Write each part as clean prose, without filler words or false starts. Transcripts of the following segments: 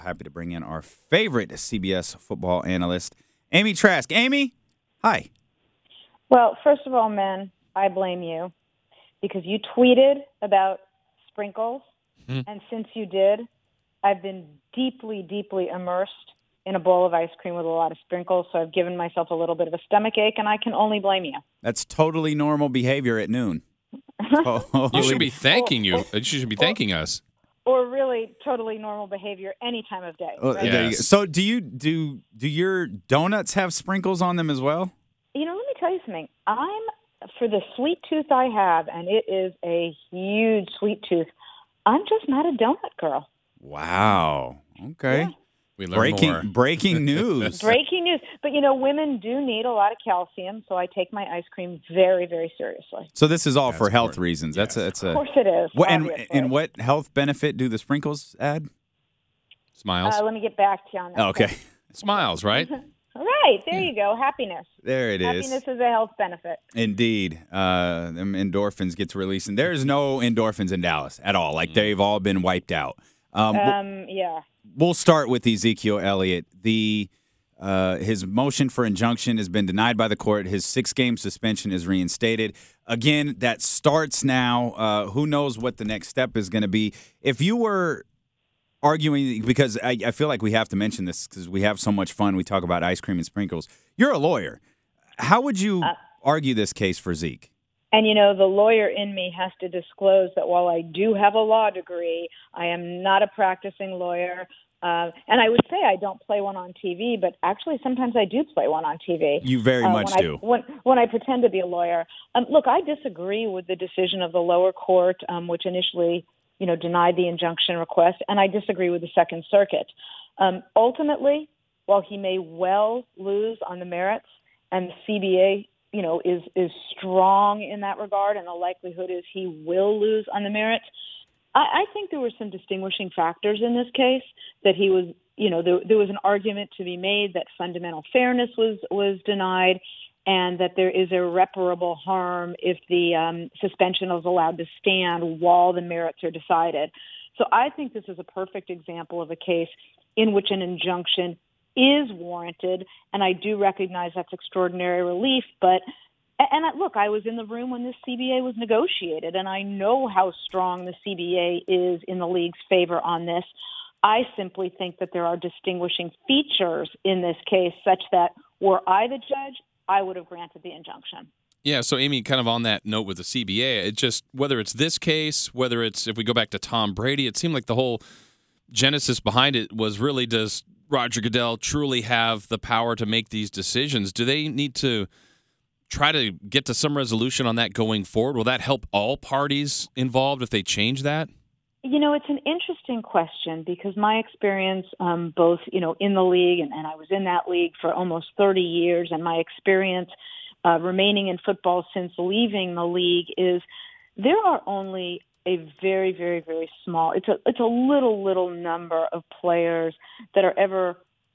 Happy to bring in our favorite CBS football analyst, Amy Trask. Amy, hi. Well, first of all, men, I blame you because you tweeted about sprinkles, and since you did, I've been deeply, deeply immersed in a bowl of ice cream with a lot of sprinkles, so I've given myself a little bit of a stomach ache, and I can only blame you. That's totally normal behavior at noon. You should be thanking you. You should be thanking us. Or really totally normal behavior any time of day. Well, Right? there you go. So do your donuts have sprinkles on them as well? You know, let me tell you something. For the sweet tooth I have, and it is a huge sweet tooth, I'm just not a donut girl. Wow. Okay. Yeah. We learn more. Breaking news. Breaking news. But, you know, women do need a lot of calcium, so I take my ice cream very, very seriously. So this is all That's for health important. reasons. Yes. That's Of course it is. and what health benefit do the sprinkles add? Smiles. Let me get back to you on that. Okay. Smiles, right? All right. There you go. Happiness. There it is. Happiness is a health benefit. Indeed. Them endorphins get to release. And there's no endorphins in Dallas at all. Like, they've all been wiped out. Yeah. We'll start with Ezekiel Elliott. His motion for injunction has been denied by the court. His 6-game suspension is reinstated. Again, that starts now. Who knows what the next step is going to be? If you were arguing, because I feel like we have to mention this because we have so much fun. We talk about ice cream and sprinkles. You're a lawyer. How would you argue this case for Zeke? And, you know, the lawyer in me has to disclose that while I do have a law degree, I am not a practicing lawyer. And I would say I don't play one on TV, but actually sometimes I do play one on TV. You very much do. When I pretend to be a lawyer. Look, I disagree with the decision of the lower court, which initially, you know, denied the injunction request, and I disagree with the Second Circuit. Ultimately, while he may well lose on the merits, and the CBA, you know, is strong in that regard, and the likelihood is he will lose on the merits, I think there were some distinguishing factors in this case that he was, you know, there was an argument to be made that fundamental fairness was denied and that there is irreparable harm if the suspension is allowed to stand while the merits are decided. So I think this is a perfect example of a case in which an injunction is warranted, and I do recognize that's extraordinary relief, but look, I was in the room when this CBA was negotiated, and I know how strong the CBA is in the league's favor on this. I simply think that there are distinguishing features in this case such that were I the judge, I would have granted the injunction. Yeah, so Amy, kind of on that note with the CBA, it just, whether it's this case, whether it's, if we go back to Tom Brady, it seemed like the whole genesis behind it was really, does Roger Goodell truly have the power to make these decisions? Do they need to try to get to some resolution on that going forward? Will that help all parties involved if they change that? You know, it's an interesting question because my experience both, you know, in the league, and I was in that league for almost 30 years, and my experience remaining in football since leaving the league is there are only a very, very, very small, it's a little number of players that are ever,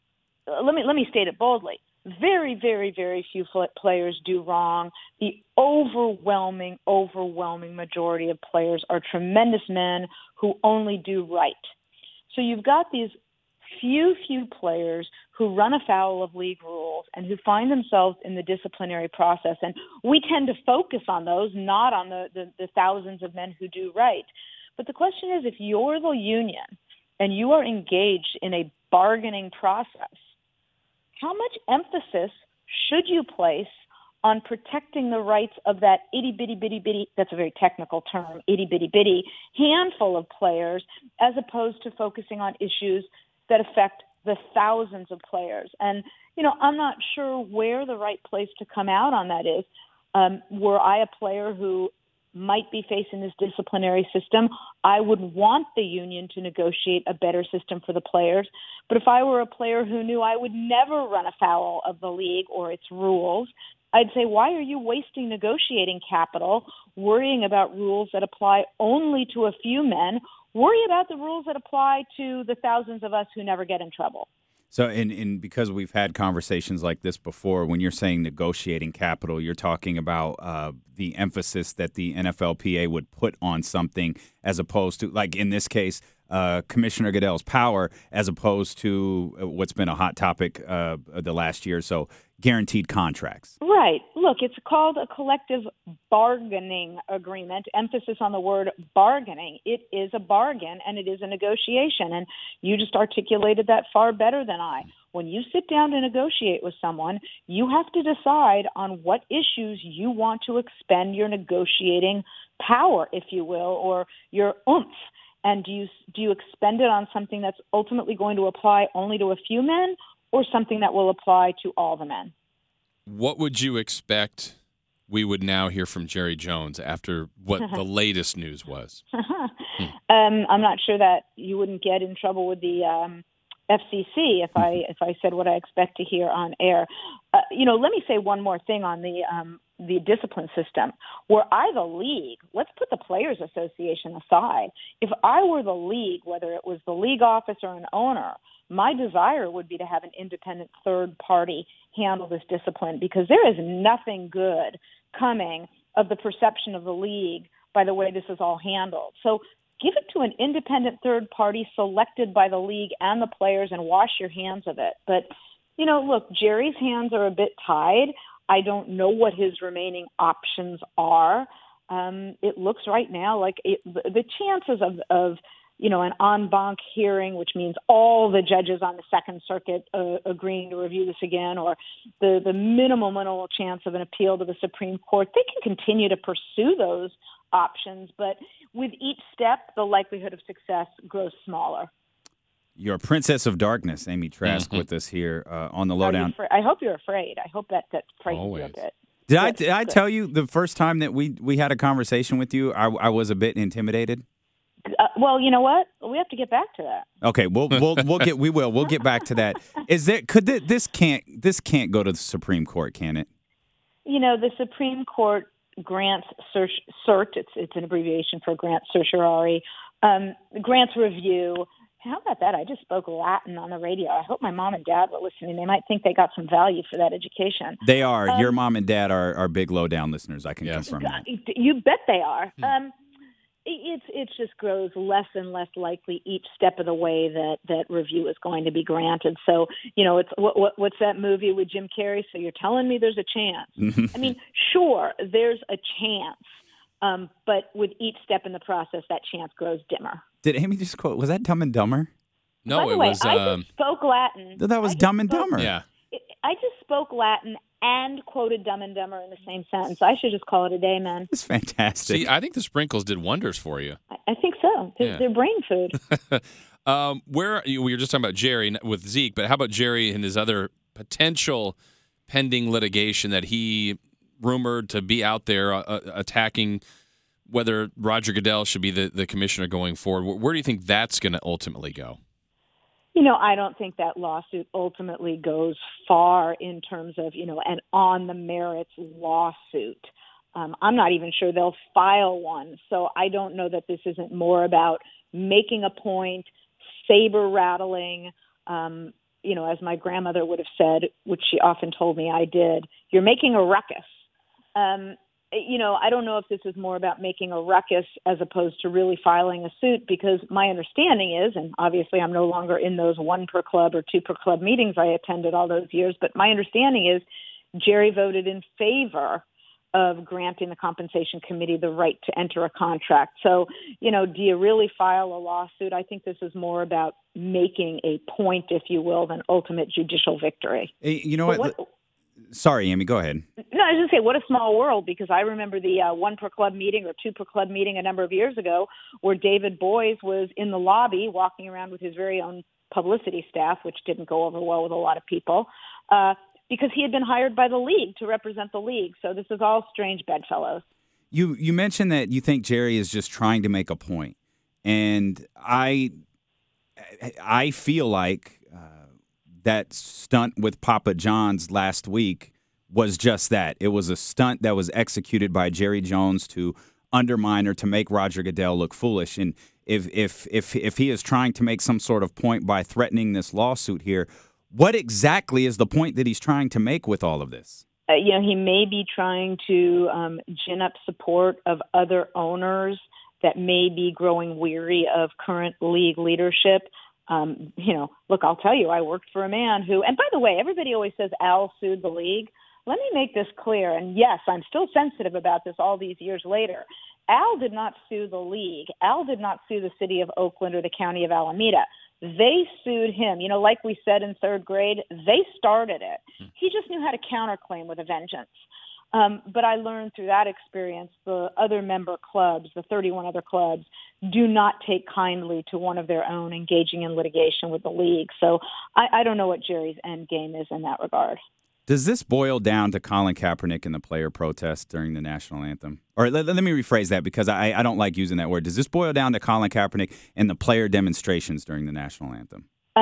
let me state it boldly, very, very, very few players do wrong. The overwhelming majority of players are tremendous men who only do right. So you've got these few players who run afoul of league rules and who find themselves in the disciplinary process. And we tend to focus on those, not on the thousands of men who do right. But the question is, if you're the union and you are engaged in a bargaining process, how much emphasis should you place on protecting the rights of that itty-bitty, that's a very technical term, itty-bitty handful of players, as opposed to focusing on issues that affect the thousands of players? And, you know, I'm not sure where the right place to come out on that is. Were I a player who might be facing this disciplinary system, I would want the union to negotiate a better system for the players. But if I were a player who knew I would never run afoul of the league or its rules, I'd say, why are you wasting negotiating capital, worrying about rules that apply only to a few men? Worry about the rules that apply to the thousands of us who never get in trouble. So, and because we've had conversations like this before, when you're saying negotiating capital, you're talking about the emphasis that the NFLPA would put on something as opposed to, like in this case, Commissioner Goodell's power, as opposed to what's been a hot topic the last year or so, guaranteed contracts. Right. Look, it's called a collective bargaining agreement, emphasis on the word bargaining. It is a bargain and it is a negotiation. And you just articulated that far better than I. When you sit down to negotiate with someone, you have to decide on what issues you want to expend your negotiating power, if you will, or your oomph. And do you expend it on something that's ultimately going to apply only to a few men, or something that will apply to all the men? What would you expect we would now hear from Jerry Jones after what the latest news was? I'm not sure that you wouldn't get in trouble with the FCC if I said what I expect to hear on air. Let me say one more thing on the discipline system. Were I the league, let's put the Players Association aside. If I were the league, whether it was the league office or an owner, my desire would be to have an independent third party handle this discipline, because there is nothing good coming of the perception of the league by the way this is all handled. So give it to an independent third party selected by the league and the players and wash your hands of it. But, look, Jerry's hands are a bit tied. I don't know what his remaining options are. It looks right now like the chances of an en banc hearing, which means all the judges on the Second Circuit agreeing to review this again, or the minimal chance of an appeal to the Supreme Court, they can continue to pursue those options. But with each step, the likelihood of success grows smaller. Your Princess of Darkness, Amy Trask, with us here on the Lowdown. I hope you're afraid. I hope that frightens you a bit. Did I tell you the first time that we had a conversation with you, I was a bit intimidated? Well, you know what? We have to get back to that. Okay, we'll get back to that. This can't go to the Supreme Court, can it? The Supreme Court grants cert. It's an abbreviation for grant certiorari. Grants review. How about that? I just spoke Latin on the radio. I hope my mom and dad were listening. They might think they got some value for that education. They are. Your mom and dad are big Lowdown listeners. I can confirm that. You bet they are. It just grows less and less likely each step of the way that review is going to be granted. So, it's what's that movie with Jim Carrey? So you're telling me there's a chance. I mean, sure, there's a chance. But with each step in the process, that chance grows dimmer. Did Amy just quote, was that Dumb and Dumber? No, By the way, I just spoke Latin. That was Dumb and Dumber. Yeah. I just spoke Latin and quoted Dumb and Dumber in the same sentence. I should just call it a day, man. It's fantastic. See, I think the sprinkles did wonders for you. I think so. They're brain food. We were just talking about Jerry with Zeke, but how about Jerry and his other potential pending litigation that he rumored to be out there attacking whether Roger Goodell should be the commissioner going forward? Where do you think that's going to ultimately go? I don't think that lawsuit ultimately goes far in terms of, an on-the-merits lawsuit. I'm not even sure they'll file one. So I don't know that this isn't more about making a point, saber-rattling, as my grandmother would have said, which she often told me I did, you're making a ruckus. I don't know if this is more about making a ruckus as opposed to really filing a suit, because my understanding is, and obviously I'm no longer in those 1 per club or 2 per club meetings I attended all those years, but my understanding is Jerry voted in favor of granting the compensation committee the right to enter a contract. So, do you really file a lawsuit? I think this is more about making a point, if you will, than ultimate judicial victory. You know what? Sorry, Amy, go ahead. No, I was going to say, what a small world, because I remember the 1 per club meeting or 2 per club meeting a number of years ago where David Boies was in the lobby walking around with his very own publicity staff, which didn't go over well with a lot of people, because he had been hired by the league to represent the league. So this is all strange bedfellows. You mentioned that you think Jerry is just trying to make a point, and I feel like that stunt with Papa John's last week was just that. It was a stunt that was executed by Jerry Jones to undermine or to make Roger Goodell look foolish. And if he is trying to make some sort of point by threatening this lawsuit here, what exactly is the point that he's trying to make with all of this? He may be trying to gin up support of other owners that may be growing weary of current league leadership. Look, I'll tell you, I worked for a man who, and by the way, everybody always says Al sued the league. Let me make this clear, and yes, I'm still sensitive about this all these years later. Al did not sue the league. Al did not sue the city of Oakland or the county of Alameda. They sued him. Like we said in third grade, they started it. He just knew how to counterclaim with a vengeance. But I learned through that experience, the other member clubs, the 31 other clubs, do not take kindly to one of their own engaging in litigation with the league. So I don't know what Jerry's end game is in that regard. Does this boil down to Colin Kaepernick and the player protest during the national anthem? Or let me rephrase that, because I don't like using that word. Does this boil down to Colin Kaepernick and the player demonstrations during the national anthem?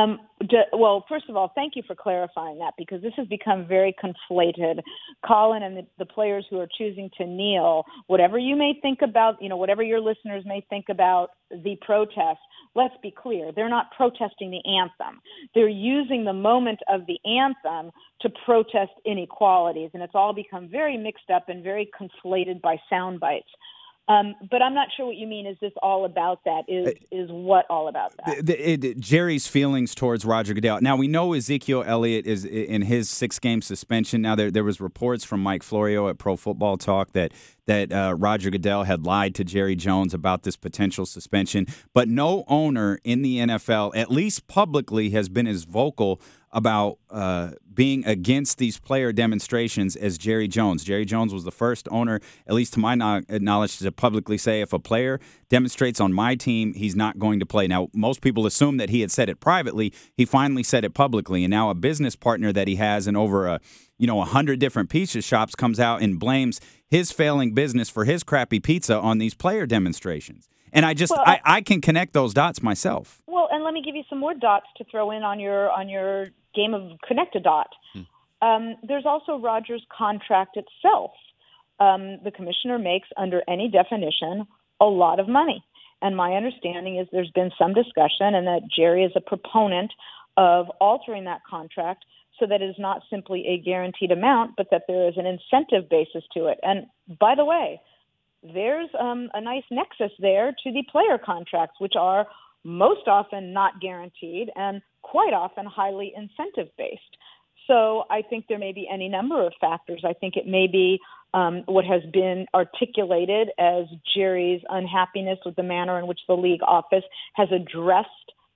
Well, first of all, thank you for clarifying that, because this has become very conflated. Colin and the players who are choosing to kneel, whatever you may think about, whatever your listeners may think about the protest, let's be clear. They're not protesting the anthem. They're using the moment of the anthem to protest inequalities, and it's all become very mixed up and very conflated by sound bites. But I'm not sure what you mean. Is this all about that? Is what all about that? Jerry's feelings towards Roger Goodell. Now, we know Ezekiel Elliott is in his 6-game suspension. Now, there was reports from Mike Florio at Pro Football Talk that Roger Goodell had lied to Jerry Jones about this potential suspension. But no owner in the NFL, at least publicly, has been as vocal about being against these player demonstrations as Jerry Jones. Jerry Jones was the first owner, at least to my knowledge, to publicly say, if a player demonstrates on my team, he's not going to play. Now, most people assume that he had said it privately. He finally said it publicly, and now a business partner that he has in over 100 different pizza shops comes out and blames his failing business for his crappy pizza on these player demonstrations. And I can connect those dots myself. Well, and let me give you some more dots to throw in on your game of connect a dot. There's also Roger's contract itself. The commissioner makes, under any definition, a lot of money. And my understanding is there's been some discussion, and that Jerry is a proponent of altering that contract so that it is not simply a guaranteed amount, but that there is an incentive basis to it. And by the way, there's a nice nexus there to the player contracts, which are most often not guaranteed and quite often highly incentive-based. So I think there may be any number of factors. I think it may be what has been articulated as Jerry's unhappiness with the manner in which the league office has addressed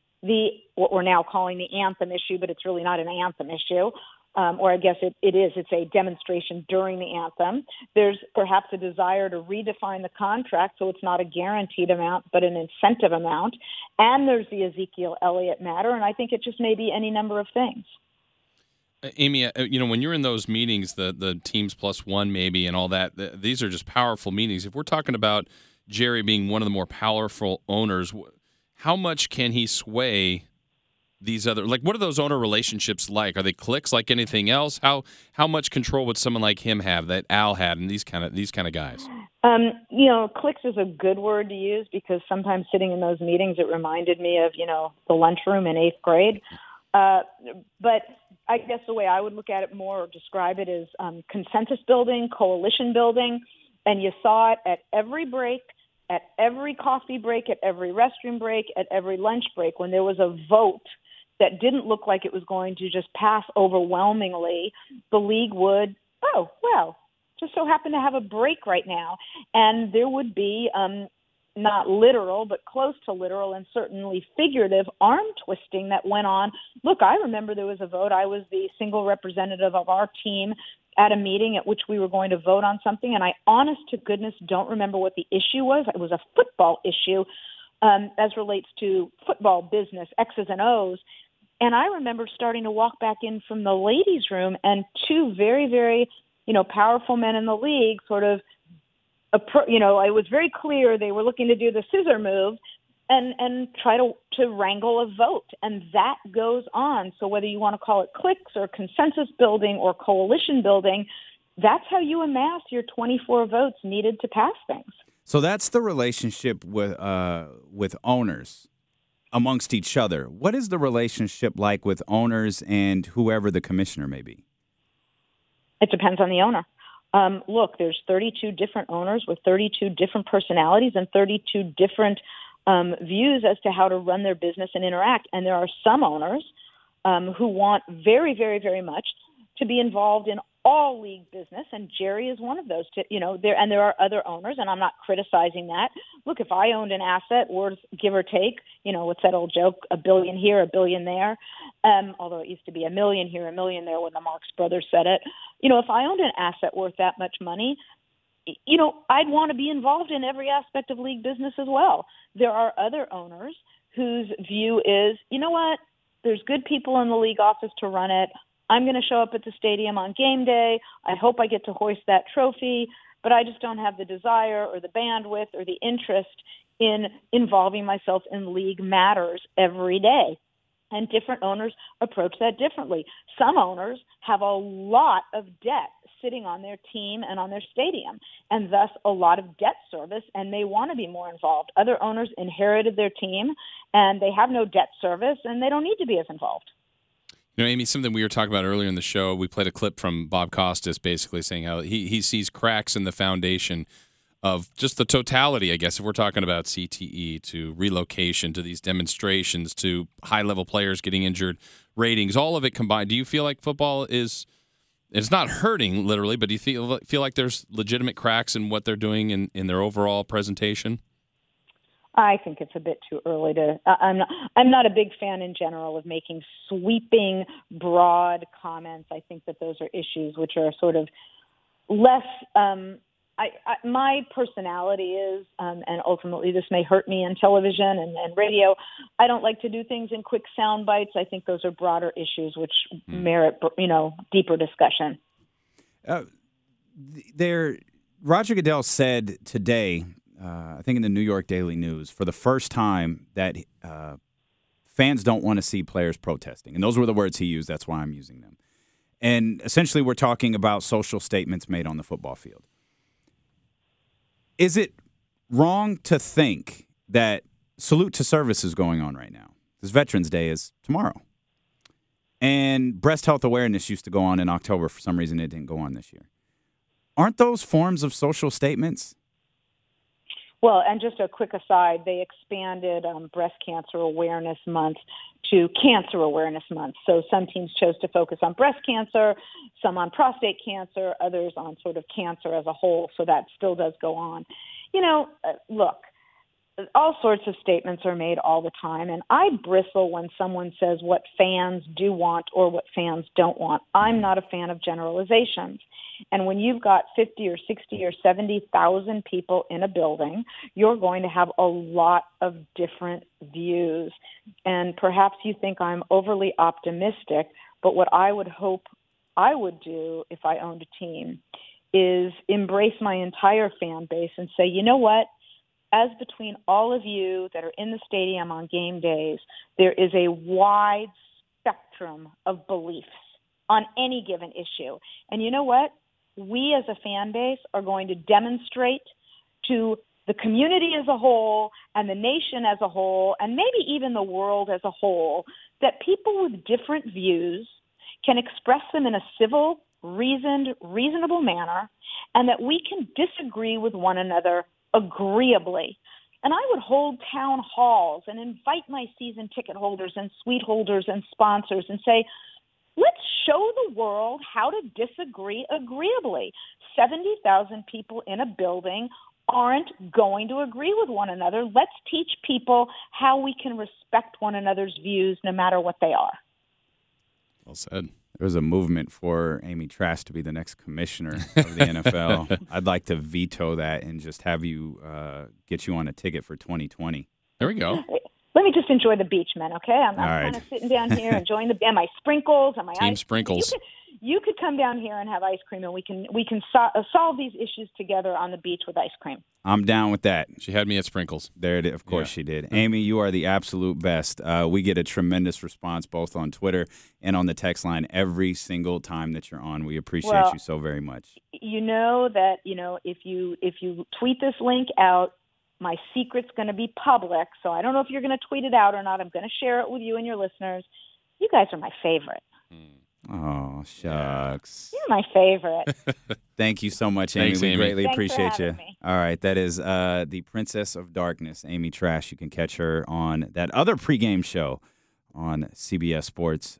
what we're now calling the anthem issue, but it's really not an anthem issue. Or I guess it is. It's a demonstration during the anthem. There's perhaps a desire to redefine the contract so it's not a guaranteed amount but an incentive amount. And there's the Ezekiel Elliott matter, and I think it just may be any number of things. Amy, when you're in those meetings, the teams plus one maybe and all that, these are just powerful meetings. If we're talking about Jerry being one of the more powerful owners, how much can he sway these other, what are those owner relationships like? Are they cliques like anything else? How much control would someone like him have, that Al had, and these kind of guys? Cliques is a good word to use, because sometimes sitting in those meetings, it reminded me of, the lunchroom in 8th grade. But I guess the way I would look at it more, or describe it, is consensus building, coalition building, and you saw it at every break, at every coffee break, at every restroom break, at every lunch break, when there was a vote that didn't look like it was going to just pass overwhelmingly, the league would, just so happen to have a break right now. And there would be not literal, but close to literal and certainly figurative arm twisting that went on. Look, I remember there was a vote. I was the single representative of our team at a meeting at which we were going to vote on something, and I, honest to goodness, don't remember what the issue was. It was a football issue as relates to football business, X's and O's. And I remember starting to walk back in from the ladies' room, and two very, very, powerful men in the league sort of, it was very clear they were looking to do the scissor move and try to wrangle a vote. And that goes on. So whether you want to call it cliques or consensus building or coalition building, that's how you amass your 24 votes needed to pass things. So that's the relationship with owners amongst each other. What is the relationship like with owners and whoever the commissioner may be? It depends on the owner. Look, there's 32 different owners with 32 different personalities and 32 different views as to how to run their business and interact. And there are some owners who want very, very, very much to be involved in all league business, and Jerry is one of those. There are other owners, and I'm not criticizing that. Look, if I owned an asset worth, give or take, what's that old joke, $1 billion here, $1 billion there, although it used to be $1 million here, $1 million there when the Marx Brothers said it. If I owned an asset worth that much money, I'd want to be involved in every aspect of league business as well. There are other owners whose view is, you know what, there's good people in the league office to run it. I'm going to show up at the stadium on game day. I hope I get to hoist that trophy, but I just don't have the desire or the bandwidth or the interest in involving myself in league matters every day. And different owners approach that differently. Some owners have a lot of debt sitting on their team and on their stadium, and thus a lot of debt service, and they want to be more involved. Other owners inherited their team, and they have no debt service, and they don't need to be as involved. Amy, something we were talking about earlier in the show, we played a clip from Bob Costas basically saying how he sees cracks in the foundation of just the totality, I guess, if we're talking about CTE to relocation to these demonstrations to high-level players getting injured, ratings, all of it combined. Do you feel like football it's not hurting literally, but do you feel like there's legitimate cracks in what they're doing in their overall presentation? I think it's a bit too early to. I'm not a big fan in general of making sweeping, broad comments. I think that those are issues which are sort of less. My personality is, and ultimately this may hurt me in television and radio. I don't like to do things in quick sound bites. I think those are broader issues which merit, deeper discussion. Roger Goodell said today, I think in the New York Daily News, for the first time that fans don't want to see players protesting. And those were the words he used. That's why I'm using them. And essentially we're talking about social statements made on the football field. Is it wrong to think that Salute to Service is going on right now? Because Veterans Day is tomorrow. And Breast Health Awareness used to go on in October. For some reason, it didn't go on this year. Aren't those forms of social statements? Well, and just a quick aside, they expanded Breast Cancer Awareness Month to Cancer Awareness Month. So some teams chose to focus on breast cancer, some on prostate cancer, others on sort of cancer as a whole. So that still does go on. Look, all sorts of statements are made all the time, and I bristle when someone says what fans do want or what fans don't want. I'm not a fan of generalizations. And when you've got 50 or 60 or 70,000 people in a building, you're going to have a lot of different views. And perhaps you think I'm overly optimistic, but what I would hope I would do if I owned a team is embrace my entire fan base and say, you know what? As between all of you that are in the stadium on game days, there is a wide spectrum of beliefs on any given issue. And you know what? We as a fan base are going to demonstrate to the community as a whole and the nation as a whole and maybe even the world as a whole that people with different views can express them in a civil, reasonable manner, and that we can disagree with one another agreeably. And I would hold town halls and invite my season ticket holders and suite holders and sponsors and say, let's show the world how to disagree agreeably. 70,000 people in a building aren't going to agree with one another. Let's teach people how we can respect one another's views no matter what they are. Well said. There's a movement for Amy Trask to be the next commissioner of the NFL. I'd like to veto that and just have you get you on a ticket for 2020. There we go. Let me just enjoy the beach, man, okay? I'm right. kind of sitting down here enjoying and my sprinkles and my Team ice. sprinkles. You could come down here and have ice cream, and we can solve these issues together on the beach with ice cream. I'm down with that. She had me at sprinkles. There it is. Of course she did. Amy, you are the absolute best. We get a tremendous response both on Twitter and on the text line every single time that you're on. We appreciate you so very much. You know that, if you tweet this link out, my secret's going to be public, so I don't know if you're going to tweet it out or not. I'm going to share it with you and your listeners. You guys are my favorite. Oh, shucks. You're my favorite. Thank you so much, Amy. Thanks, we Amy. greatly Thanks for appreciate having you. me. All right, that is the Princess of Darkness, Amy Trash. You can catch her on that other pregame show on CBS Sports.